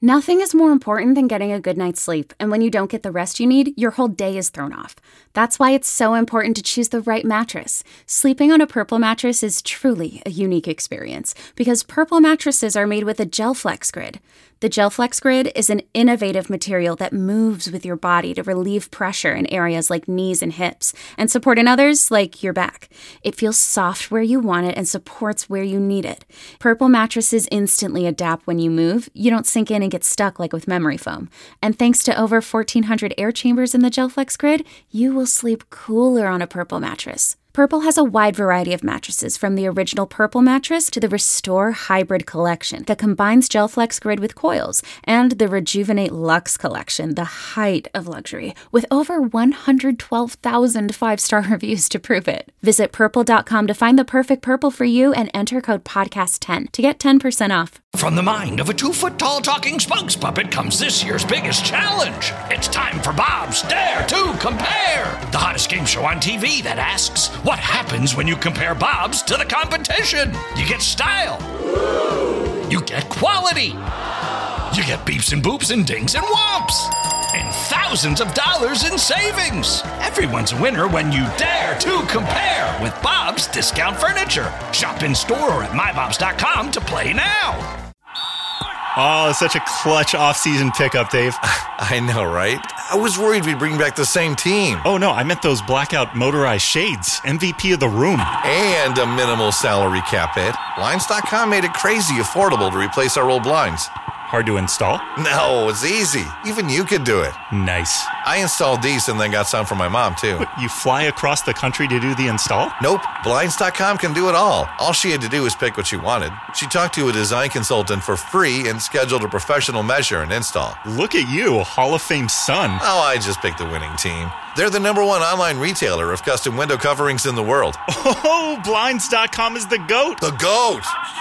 Nothing is more important than getting a good night's sleep, and when you don't get the rest you need, your whole day is thrown off. That's why it's so important to choose the right mattress. Sleeping on a Purple mattress is truly a unique experience, because Purple mattresses are made with a GelFlex Grid. The GelFlex Grid is an innovative material that moves with your body to relieve pressure in areas like knees and hips, and support in others like your back. It feels soft where you want it and supports where you need it. Purple mattresses instantly adapt when you move. You don't sink in and get stuck like with memory foam. And thanks to over 1,400 air chambers in the GelFlex Grid, you will sleep cooler on a Purple mattress. Purple has a wide variety of mattresses, from the original Purple mattress to the Restore Hybrid collection that combines GelFlex Grid with coils, and the Rejuvenate Luxe collection, the height of luxury, with over 112,000 five-star reviews to prove it. Visit purple.com to find the perfect Purple for you and enter code podcast10 to get 10% off. From the mind of a 2-foot-tall talking spokes puppet comes this year's biggest challenge. It's time for Bob's Dare to Compare, the hottest game show on TV that asks, what happens when you compare Bob's to the competition? You get style. You get quality. You get beeps and boops and dings and whomps. And thousands of dollars in savings. Everyone's a winner when you dare to compare with Bob's Discount Furniture. Shop in store or at mybobs.com to play now. Oh, it's such a clutch off-season pickup, Dave. I know, right? I was worried we'd bring back the same team. Oh, no, I meant those blackout motorized shades. MVP of the room. And a minimal salary cap hit. Blinds.com made it crazy affordable to replace our old blinds. Hard to install? No, it's easy. Even you could do it. Nice. I installed these and then got some for my mom, too. What, you fly across the country to do the install? Nope. Blinds.com can do it all. All she had to do was pick what she wanted. She talked to a design consultant for free and scheduled a professional measure and install. Look at you, Hall of Fame son. Oh, I just picked the winning team. They're the #1 online retailer of custom window coverings in the world. Oh, Blinds.com is the GOAT. The GOAT!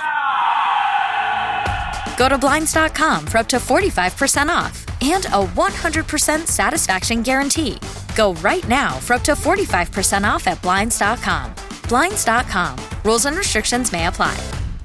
Go to Blinds.com for up to 45% off and a 100% satisfaction guarantee. Go right now for up to 45% off at Blinds.com. Blinds.com. Rules and restrictions may apply.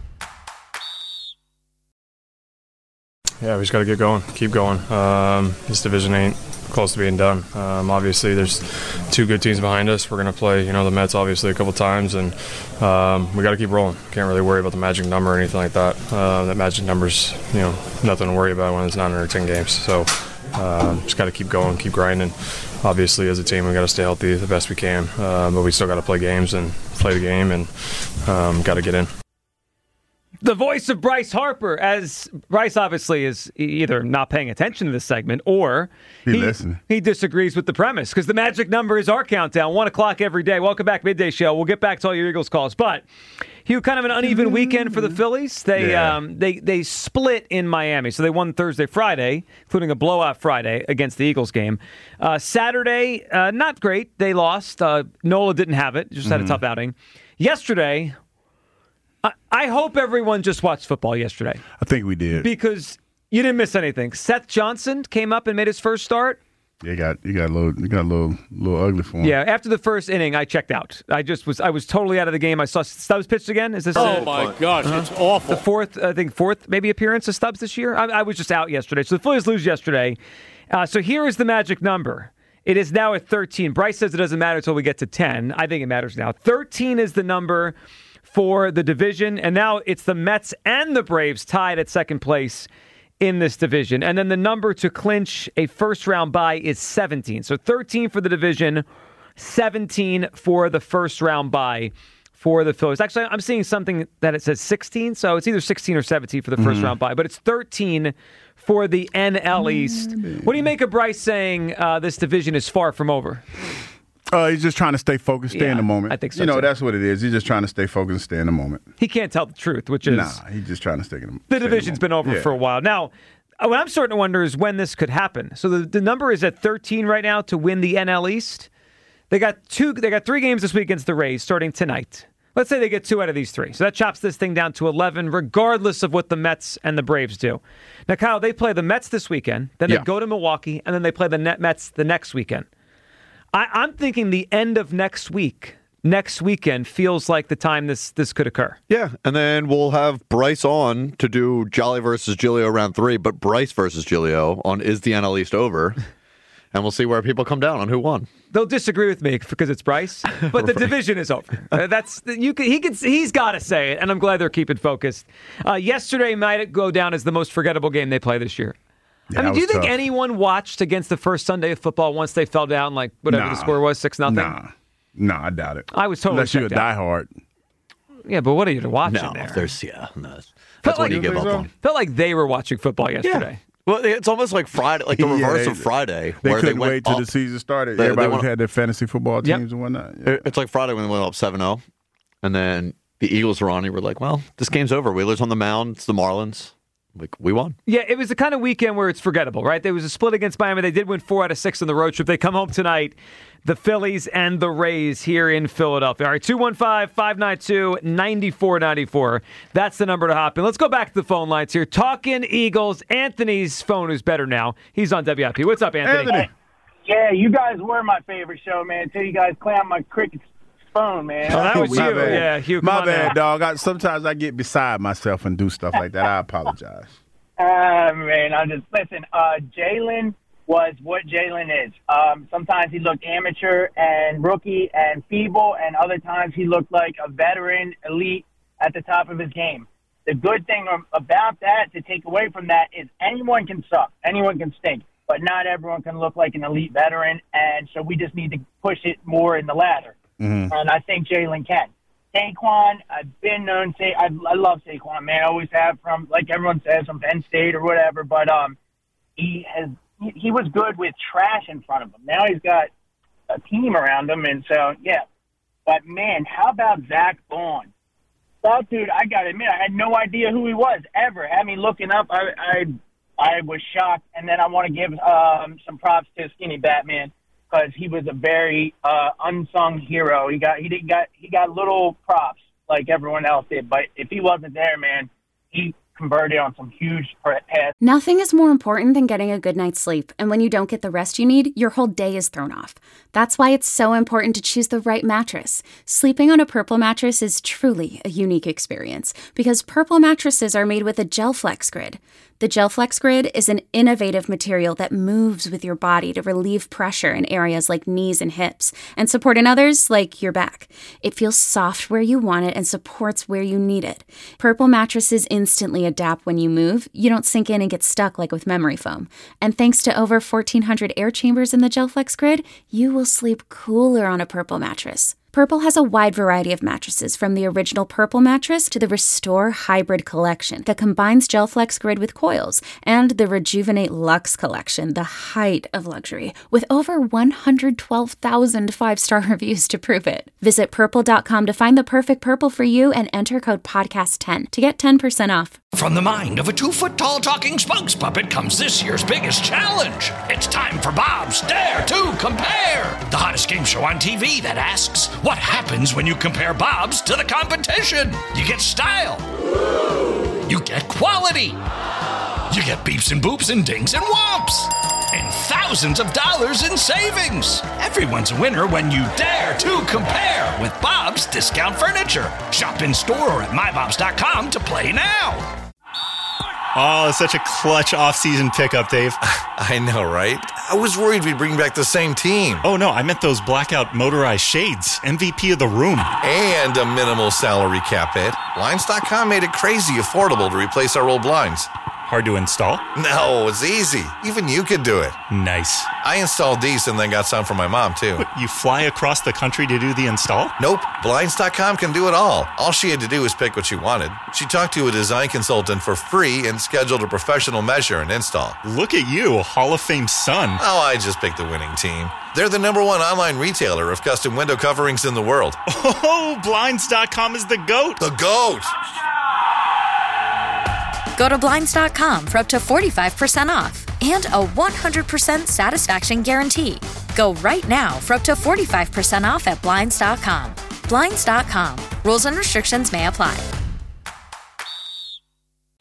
Yeah, we just got to get going, keep going. This division ain't close to being done. Obviously, there's two good teams behind us. We're going to play, the Mets obviously a couple times, and we got to keep rolling. Can't really worry about the magic number or anything like that. That magic number's, nothing to worry about when it's not under 10 games. So just got to keep going, keep grinding. Obviously, as a team, we got to stay healthy the best we can, but we still got to play games and play the game, and got to get in. The voice of Bryce Harper, as Bryce obviously is either not paying attention to this segment or he disagrees with the premise, because the magic number is our countdown, 1 o'clock every day. Welcome back, Midday Show. We'll get back to all your Eagles calls. But, Hugh, kind of an uneven weekend for the Phillies. They split in Miami. So they won Thursday, Friday, including a blowout Friday against the Eagles game. Saturday, not great. They lost. Nola didn't have it. Just had a tough outing. Yesterday, I hope everyone just watched football yesterday. I think we did. Because you didn't miss anything. Seth Johnson came up and made his first start. Yeah, it got a little ugly for him. Yeah, after the first inning, I checked out. I was totally out of the game. I saw Stubbs pitched again. Is this? Oh my gosh, it's awful. The fourth maybe appearance of Stubbs this year. I was just out yesterday. So the Phillies lose yesterday. So here is the magic number. It is now at 13. Bryce says it doesn't matter until we get to 10. I think it matters now. 13 is the number for the division, and now it's the Mets and the Braves tied at second place in this division. And then the number to clinch a first-round bye is 17. So 13 for the division, 17 for the first-round bye for the Phillies. Actually, I'm seeing something that it says 16, so it's either 16 or 17 for the first-round bye, but it's 13 for the NL East. What do you make of Bryce saying this division is far from over? He's just trying to stay focused, stay in the moment. I think so. That's what it is. He's just trying to stay focused and stay in the moment. He can't tell the truth, which is... Nah, he's just trying to stay in the moment. The division's been over for a while. Now, what I'm starting to wonder is when this could happen. So the number is at 13 right now to win the NL East. They got 3 games this week against the Rays starting tonight. Let's say they get 2 out of these 3. So that chops this thing down to 11, regardless of what the Mets and the Braves do. Now, Kyle, they play the Mets this weekend, then they go to Milwaukee, and then they play the Mets the next weekend. I'm thinking the end of next week, next weekend feels like the time this could occur. Yeah, and then we'll have Bryce on to do Jolly versus Giglio round 3, but Bryce versus Giglio on Is the NL East Over? And we'll see where people come down on who won. They'll disagree with me because it's Bryce, but the division is over. He's got to say it, and I'm glad they're keeping focused. Yesterday might go down as the most forgettable game they play this year. Yeah, do you think tough. anyone watched against the first Sunday of football once they fell down, like whatever the score was, 6-0? Nah, I doubt it. I was totally Unless you're a checked out. diehard. Yeah, but what are you to watch No, in there? that's what you give up on. Felt like they were watching football yesterday. Well, it's almost like Friday, like the reverse of Friday. They where couldn't went wait till up. the season started. They Everybody went- had their fantasy football teams and whatnot. Yeah. It's like Friday when they went up 7-0, and then the Eagles were on. You were like, well, this game's over. Wheeler's on the mound. It's the Marlins. Like, we won. Yeah, it was the kind of weekend where it's forgettable, right? There was a split against Miami. They did win 4 out of 6 on the road trip. They come home tonight, the Phillies and the Rays here in Philadelphia. All right, 215-592-9494. That's the number to hop in. Let's go back to the phone lines here. Talking Eagles. Anthony's phone is better now. He's on WIP. What's up, Anthony? Yeah, you guys were my favorite show, man, until you guys clammed my cricket phone, man. Oh, that was you. My bad. Yeah, Hugh. My come on bad, now. dog. Sometimes I get beside myself and do stuff like that. I apologize. Man, listen, Jalen was what Jalen is. Sometimes he looked amateur and rookie and feeble, and other times he looked like a veteran elite at the top of his game. The good thing about that, to take away from that, is anyone can suck. Anyone can stink. But not everyone can look like an elite veteran, and so we just need to push it more in the ladder. Mm-hmm. And I think Jalen can. Saquon, I've been known to say I love Saquon, man. I always have, from, like everyone says, from Penn State or whatever. But he was good with trash in front of him. Now he's got a team around him, and so yeah. But man, how about Zach Bond? That dude, I gotta admit, I had no idea who he was ever. Had me looking up, I was shocked. And then I want to give some props to Skinny Batman, because he was a very unsung hero. He got little props like everyone else did. But if he wasn't there, man, he converted on some huge pass. Nothing is more important than getting a good night's sleep, and when you don't get the rest you need, your whole day is thrown off. That's why it's so important to choose the right mattress. Sleeping on a Purple mattress is truly a unique experience, because Purple mattresses are made with a GelFlex Grid. The GelFlex Grid is an innovative material that moves with your body to relieve pressure in areas like knees and hips, and support in others like your back. It feels soft where you want it and supports where you need it. Purple mattresses instantly adapt when you move. You don't sink in and get stuck like with memory foam. And thanks to over 1,400 air chambers in the GelFlex Grid, you will sleep cooler on a Purple mattress. Purple has a wide variety of mattresses, from the original Purple mattress to the Restore Hybrid collection that combines GelFlex Grid with coils, and the Rejuvenate Luxe collection, the height of luxury, with over 112,000 five-star reviews to prove it. Visit Purple.com to find the perfect Purple for you and enter code podcast10 to get 10% off. From the mind of a 2-foot-tall talking spokes puppet comes this year's biggest challenge. It's time for Bob's Dare to Compare, the hottest game show on TV that asks, what happens when you compare Bob's to the competition? You get style. You get quality. You get beeps and boops and dings and whomps. And thousands of dollars in savings. Everyone's a winner when you dare to compare with Bob's Discount Furniture. Shop in store or at mybobs.com to play now. Oh, such a clutch off-season pickup, Dave. I know, right? I was worried we'd bring back the same team. Oh, no, I meant those blackout motorized shades. MVP of the room. And a minimal salary cap hit. Blinds.com made it crazy affordable to replace our old blinds. Hard to install? No, it's easy. Even you could do it. Nice. I installed these and then got some for my mom, too. What, you fly across the country to do the install? Nope. Blinds.com can do it all. All she had to do was pick what she wanted. She talked to a design consultant for free and scheduled a professional measure and install. Look at you, a Hall of Fame son. Oh, I just picked the winning team. They're the #1 online retailer of custom window coverings in the world. Oh, Blinds.com is the GOAT. The GOAT! Go to Blinds.com for up to 45% off and a 100% satisfaction guarantee. Go right now for up to 45% off at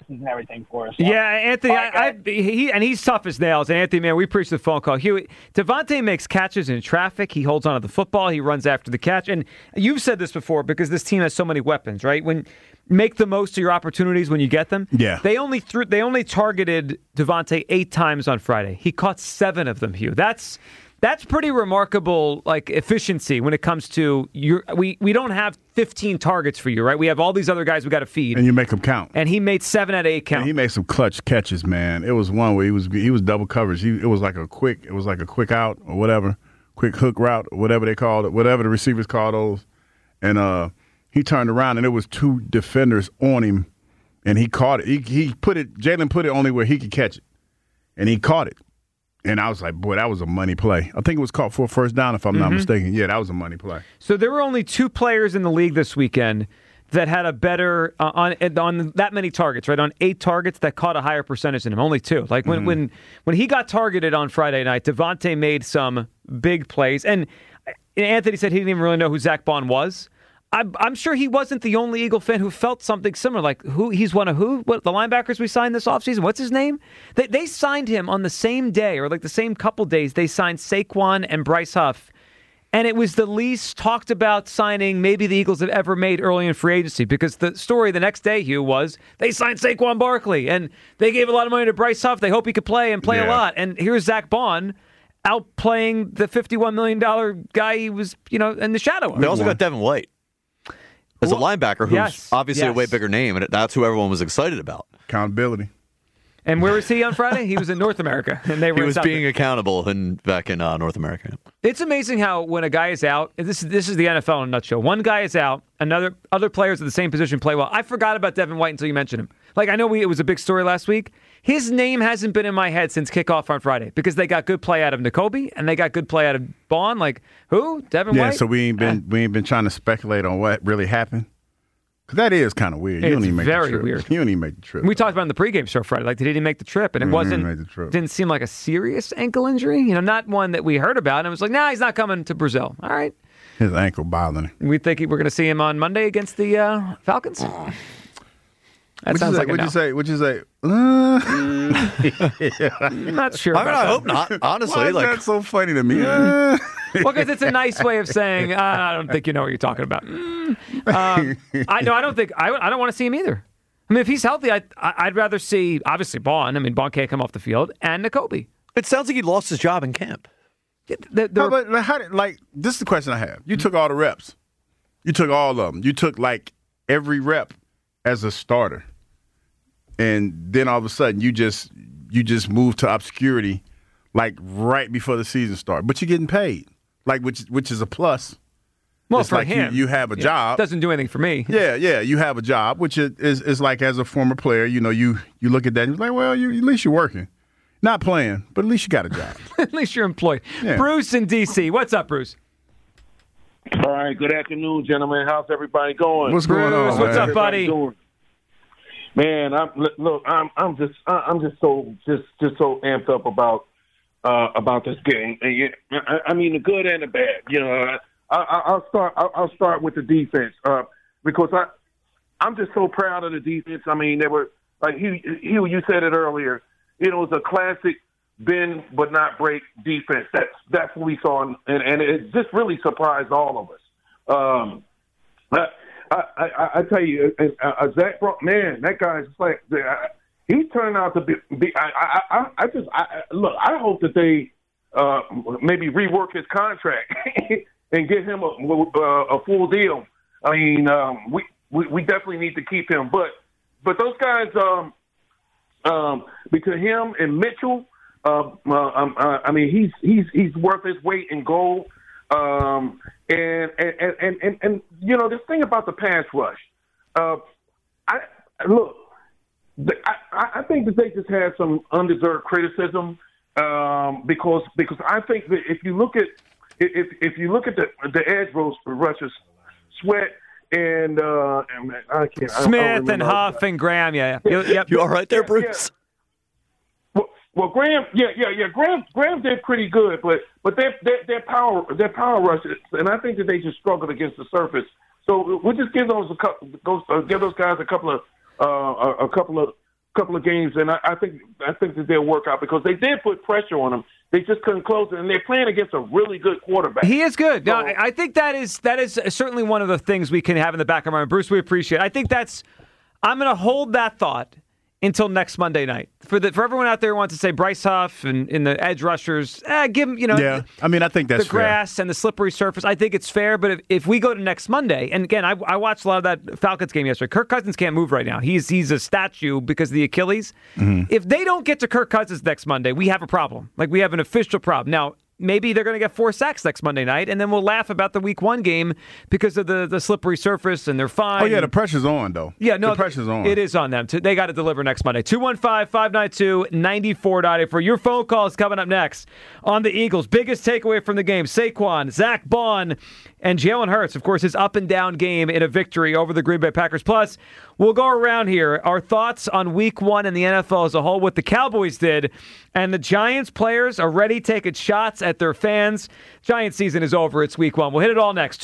and everything for us. So. Yeah, Anthony, he's tough as nails. And Anthony, man, we appreciate the phone call. Devontae makes catches in traffic. He holds onto the football. He runs after the catch. And you've said this before because this team has so many weapons, right? When make the most of your opportunities when you get them. Yeah. They only targeted Devontae 8 times on Friday. He caught 7 of them, Hugh. That's pretty remarkable, like, efficiency when it comes to we don't have 15 targets for you, right? We have all these other guys we got to feed, and you make them count. And he made 7 out of 8 count. And he made some clutch catches, man. It was one where he was double coverage. It was like a quick out or whatever, quick hook route or whatever they called it, whatever the receivers call those, and he turned around and there was 2 defenders on him, and he caught it. Jalen put it only where he could catch it, and he caught it. And I was like, boy, that was a money play. I think it was caught for a first down, if I'm not mistaken. Yeah, that was a money play. So there were only 2 players in the league this weekend that had a better on that many targets, right? On 8 targets that caught a higher percentage than him. Only 2. Like when he got targeted on Friday night, Devontae made some big plays. And Anthony said he didn't even really know who Zach Bond was. I'm sure he wasn't the only Eagle fan who felt something similar. Like, he's one of who? What, the linebackers we signed this offseason? What's his name? They signed him on the same day, or like the same couple days. They signed Saquon and Bryce Huff. And it was the least talked about signing maybe the Eagles have ever made early in free agency, because the story the next day, Hugh, was they signed Saquon Barkley and they gave a lot of money to Bryce Huff. They hope he could play a lot. And here's Zach Bond outplaying the $51 million guy he was, in the shadow of. They also got Devin White as a linebacker, who's obviously a way bigger name, and that's who everyone was excited about. Accountability. And where was he on Friday? He was in North America, and he was being accountable back in North America. It's amazing how when a guy is out, this is the NFL in a nutshell. One guy is out, other players at the same position play well. I forgot about Devin White until you mentioned him. Like, I know it was a big story last week. His name hasn't been in my head since kickoff on Friday because they got good play out of Nakobe and they got good play out of Bond. Like, who? Devin White? Yeah, so we ain't been trying to speculate on what really happened. Because that is kind of weird. You don't even make the trip. Weird. You don't even make the trip. We talked about it in the pregame show Friday. Like, did he make the trip? And it didn't seem like a serious ankle injury. Not one that we heard about. And it was like, nah, he's not coming to Brazil. All right. His ankle bothering him. We think we're going to see him on Monday against the Falcons. That sounds like What'd you say? I'm not sure. I hope not. Honestly, why is that so funny to me? Well, because it's a nice way of saying I don't think you know what you're talking about. I don't want to see him either. I mean, if he's healthy, I'd rather see obviously Bond. I mean, Bond can't come off the field, and Nakobe. It sounds like he lost his job in camp. This is the question I have. You took all the reps. You took all of them. You took like every rep as a starter, and then all of a sudden you just moved to obscurity, like right before the season started. But you're getting paid, like which is a plus. Well, it's for like him, you have a job. Doesn't do anything for me. Yeah, you have a job, which is like as a former player, you look at that and you're like, well, at least you're working, not playing, but at least you got a job. At least you're employed. Yeah. Bruce in D.C. What's up, Bruce? All right, good afternoon, gentlemen. How's everybody going? What's going on? What's up, buddy? Man, I'm just so amped up about this game. I mean, the good and the bad. I'll start with the defense because I'm just so proud of the defense. I mean, they were like Hugh, you said it earlier. It was a classic bend but not break defense. That's what we saw, and it just really surprised all of us. I tell you, Zach Brown, man, that guy's like he turned out to be. I hope that they maybe rework his contract and get him a full deal. I mean, we definitely need to keep him, but those guys, between him and Mitchell. I mean, he's worth his weight in gold. And this thing about the pass rush. I think that they just had some undeserved criticism because I think that if you look at the edge rushers, Sweat and I can't Smith and Huff and Graham, You all right there, Bruce? Yeah. Well, Graham, Graham did pretty good, but their power rushes, and I think that they just struggled against the surface. So we'll just give those guys a couple of couple of games, and I think that they'll work out because they did put pressure on them. They just couldn't close it, and they're playing against a really good quarterback. He is good. So, No, I think that is certainly one of the things we can have in the back of our mind. Bruce, we appreciate it. I think I'm going to hold that thought until next Monday night. For everyone out there who wants to say Bryce Huff and the edge rushers, give them, Yeah, I mean, I think that's the grass and the slippery surface. I think it's fair, but if we go to next Monday, and again, I watched a lot of that Falcons game yesterday. Kirk Cousins can't move right now. He's a statue because of the Achilles. Mm-hmm. If they don't get to Kirk Cousins next Monday, we have a problem. Like, we have an official problem. Now, maybe they're going to get 4 sacks next Monday night, and then we'll laugh about the Week 1 game because of the slippery surface, and they're fine. Oh, yeah, the pressure's on, though. Yeah, no, the pressure's on. It is on them. They got to deliver next Monday. 215-592-94.84. Your phone call is coming up next on the Eagles. Biggest takeaway from the game, Saquon, Zach Bond, and Jalen Hurts. Of course, his up-and-down game in a victory over the Green Bay Packers. Plus, we'll go around here. Our thoughts on Week 1 in the NFL as a whole, what the Cowboys did, and the Giants players are already taking shots at their fans. Giants season is over. It's Week 1. We'll hit it all next.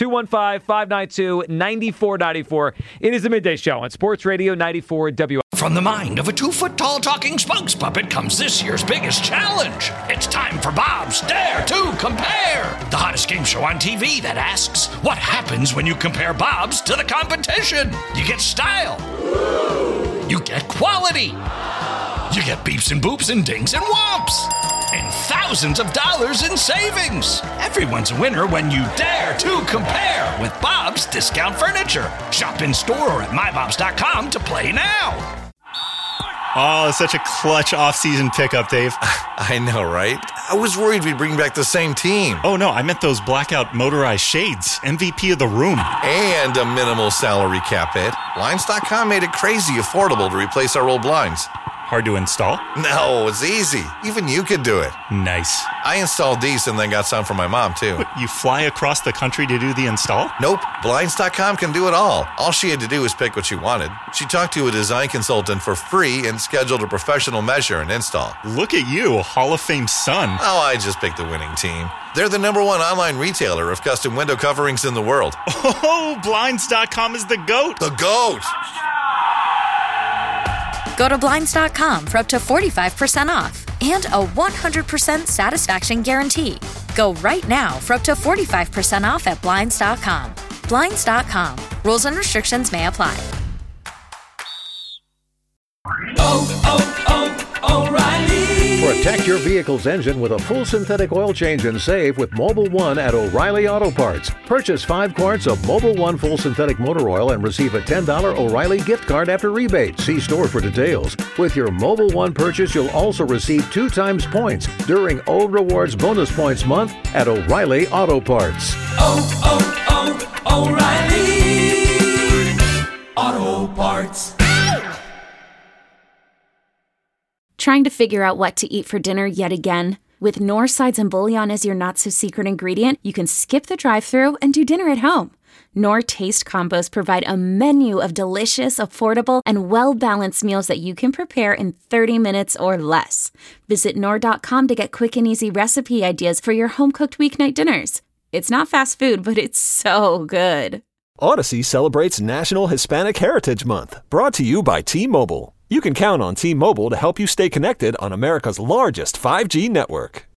215-592-9494. It is the Midday Show on Sports Radio 94 WI. From the mind of a 2-foot-tall talking spokes puppet comes this year's biggest challenge. It's time for Bob's Dare to Compare, the hottest game show on TV that asks, what happens when you compare Bob's to the competition? You get style. You get quality. You get beeps and boops and dings and whomps. And thousands of dollars in savings. Everyone's a winner when you dare to compare with Bob's Discount Furniture. Shop in store or at mybobs.com to play now. Oh, such a clutch off-season pickup, Dave. I know, right? I was worried we'd bring back the same team. Oh, no, I meant those blackout motorized shades. MVP of the room. And a minimal salary cap hit. Blinds.com made it crazy affordable to replace our old blinds. Hard to install? No, it's easy. Even you could do it. Nice. I installed these and then got some for my mom, too. What, you fly across the country to do the install? Nope. Blinds.com can do it all. All she had to do was pick what she wanted. She talked to a design consultant for free and scheduled a professional measure and install. Look at you, Hall of Fame son. Oh, I just picked the winning team. They're the #1 online retailer of custom window coverings in the world. Oh, Blinds.com is the GOAT. The GOAT! Go to Blinds.com for up to 45% off and a 100% satisfaction guarantee. Go right now for up to 45% off at Blinds.com. Blinds.com. Rules and restrictions may apply. O'Reilly. Protect your vehicle's engine with a full synthetic oil change and save with Mobil 1 at O'Reilly Auto Parts. Purchase 5 quarts of Mobil 1 full synthetic motor oil and receive a $10 O'Reilly gift card after rebate. See store for details. With your Mobil 1 purchase, you'll also receive 2 times points during O Rewards Bonus Points Month at O'Reilly Auto Parts. O'Reilly Auto Parts. Trying to figure out what to eat for dinner yet again? With Knorr sides and bouillon as your not-so-secret ingredient, you can skip the drive-thru and do dinner at home. Knorr Taste Combos provide a menu of delicious, affordable, and well-balanced meals that you can prepare in 30 minutes or less. Visit Knorr.com to get quick and easy recipe ideas for your home-cooked weeknight dinners. It's not fast food, but it's so good. Odyssey celebrates National Hispanic Heritage Month, brought to you by T-Mobile. You can count on T-Mobile to help you stay connected on America's largest 5G network.